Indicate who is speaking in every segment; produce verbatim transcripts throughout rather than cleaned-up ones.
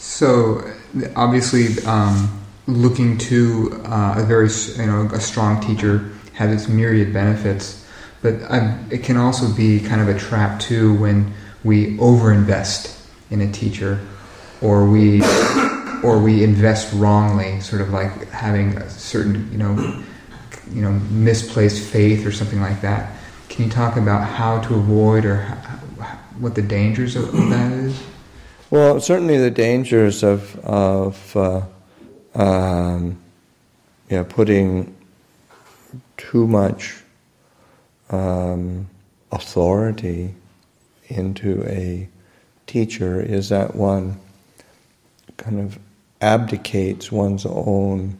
Speaker 1: So obviously, um, looking to uh, a very you know a strong teacher has its myriad benefits, but um, it can also be kind of a trap too when we overinvest in a teacher, or we or we invest wrongly, sort of like having a certain you know you know misplaced faith or something like that. Can you talk about how to avoid or how, what the dangers of, of that is?
Speaker 2: Well, certainly the dangers of of uh, um, yeah, putting too much um, authority into a teacher is that one kind of abdicates one's own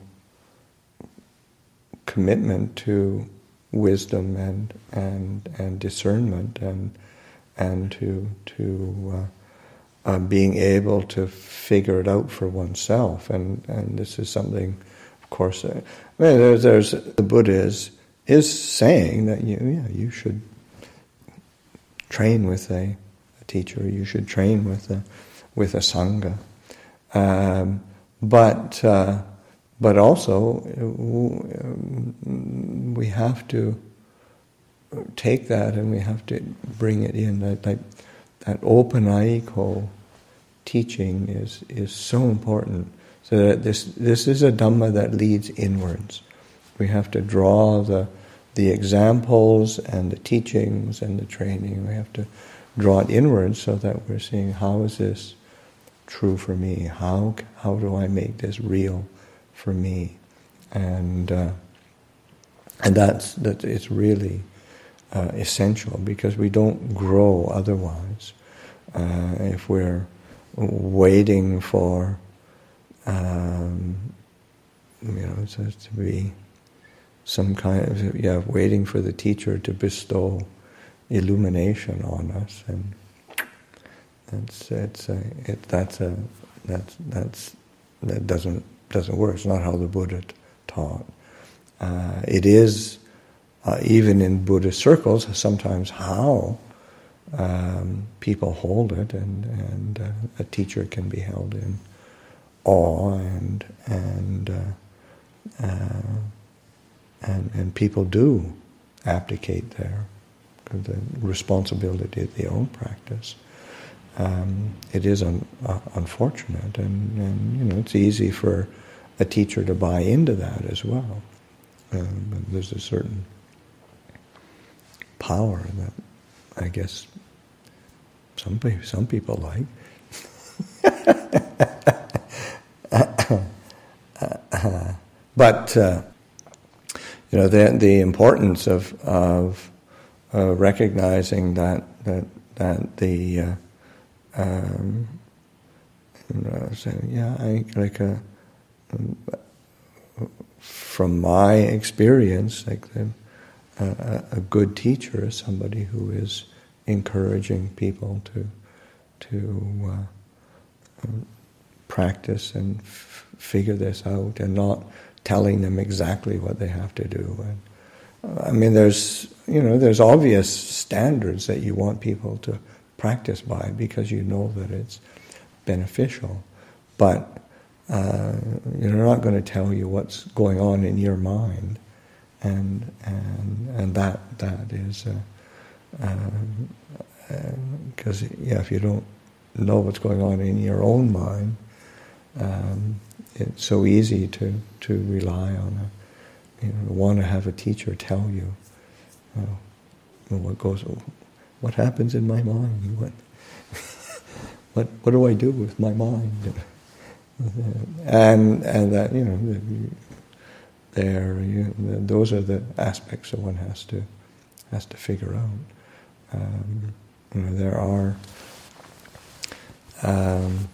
Speaker 2: commitment to wisdom and and and discernment and and to to uh, uh, being able to figure it out for oneself, and and this is something, of course, uh, I mean, there's, there's the Buddha is is saying that you yeah you should train with a, a teacher, you should train with a with a sangha, um, but uh, but also we have to take that and we have to bring it in. That that, that open-aiko teaching is is so important. So that this this is a Dhamma that leads inwards. We have to draw the the examples and the teachings and the training. We have to draw it inwards so that we're seeing, how is this true for me? How how do I make this real for me? And uh, and that's that it's really uh, essential, because we don't grow otherwise uh, if we're waiting for um, you know so to be some kind of yeah waiting for the teacher to bestow illumination on us, and that's it's a, it that's a that's that's that doesn't doesn't work. It's not how the Buddha taught. Uh, it is uh, even in Buddhist circles sometimes how um, people hold it, and and uh, a teacher can be held in awe, and and uh, uh, and and people do abdicate their the responsibility of their own practice. Um, it is un, uh, unfortunate, and, and you know it's easy for a teacher to buy into that as well. Um, there's a certain power that I guess some some people like. But uh, you know the the importance of of uh, recognizing that that that the uh, um, you know, saying, yeah, I like a, um, from my experience, like the, uh, a good teacher is somebody who is encouraging people to to uh, um, practice and f- figure this out, and not telling them exactly what they have to do. And uh, I mean, there's you know there's obvious standards that you want people to practice by, because you know that it's beneficial, but uh, you're not going to tell you what's going on in your mind, and and and that that is because uh, uh, yeah, if you don't know what's going on in your own mind, um, it's so easy to to rely on a you know want to have a teacher tell you uh, what goes. What happens in my mind? What, what, what do I do with my mind? And and that you know, there, you, those are the aspects that one has to has to figure out. Um, you know, there are um,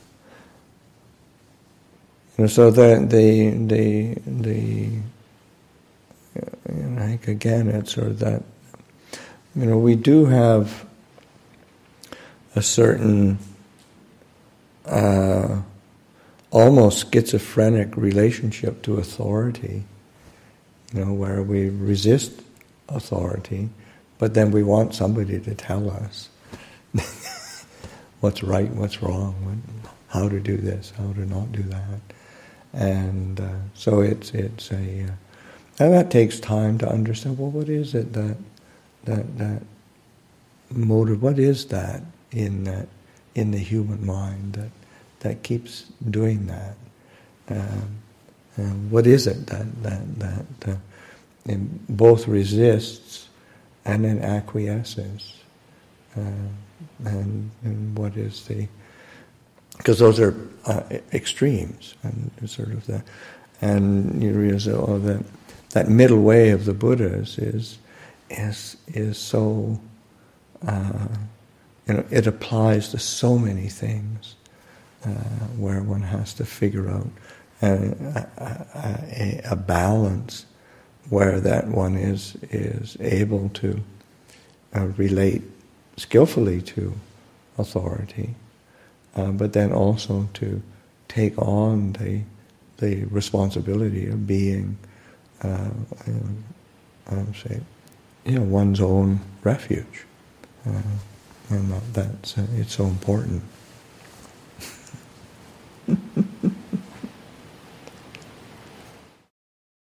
Speaker 2: you know, so the the the the you know, like again, it's sort of that. You know, we do have a certain uh, almost schizophrenic relationship to authority, you know, where we resist authority, but then we want somebody to tell us what's right, what's wrong. how to do this, how to not do that, and uh, so it's it's a uh, and that takes time to understand. Well, what is it that that that motive? What is that in that in the human mind that that keeps doing that? Um, and what is it that that that uh, in both resists and then acquiesces? Uh, and, and what is the? Because those are uh, extremes, and sort of the, and you realize oh that that middle way of the Buddhas is is is so. Uh, you know, it applies to so many things uh, where one has to figure out a, a, a balance where that one is is able to uh, relate skillfully to authority, uh, but then also to take on the the responsibility of being, uh, um, I would say, you know, one's own refuge, uh, and that's uh, it's so important.